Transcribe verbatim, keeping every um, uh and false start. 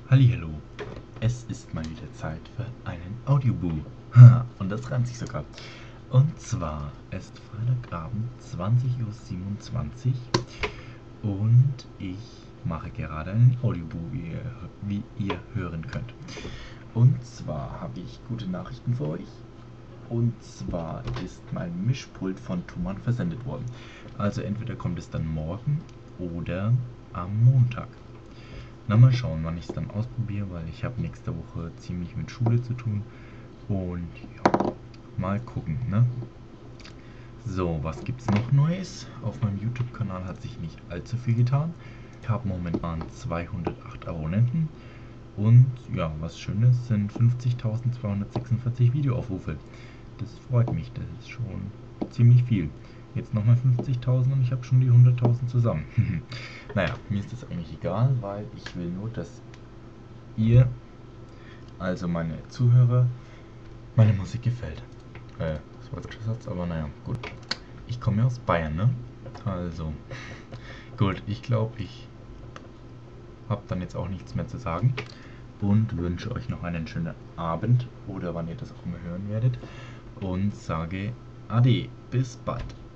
Hallihallo, es ist mal wieder Zeit für einen Audioboo. Ha, und das reimt sich sogar. Und zwar ist Freitagabend zwanzig Uhr siebenundzwanzig und ich mache gerade einen Audioboo, wie ihr, wie ihr hören könnt. Und zwar habe ich gute Nachrichten für euch. Und zwar ist mein Mischpult von Thomann versendet worden. Also entweder kommt es dann morgen oder am Montag. Na, mal schauen, wann ich es dann ausprobiere, weil ich habe nächste Woche ziemlich mit Schule zu tun. Und ja, mal gucken, ne? So, was gibt's noch Neues? Auf meinem YouTube-Kanal hat sich nicht allzu viel getan. Ich habe momentan zweihundertacht Abonnenten. Und ja, was Schönes sind fünfzigtausendzweihundertsechsundvierzig Videoaufrufe. Das freut mich, das ist schon ziemlich viel. Jetzt nochmal fünfzigtausend und ich habe schon die hunderttausend zusammen. Naja, mir ist das eigentlich egal, weil ich will nur, dass ihr, also meine Zuhörer, meine Musik gefällt. Äh, das war der Satz, aber naja, gut. Ich komme ja aus Bayern, ne? Also, gut, ich glaube, ich habe dann jetzt auch nichts mehr zu sagen und wünsche euch noch einen schönen Abend oder wann ihr das auch immer hören werdet und sage Ade, bis bald.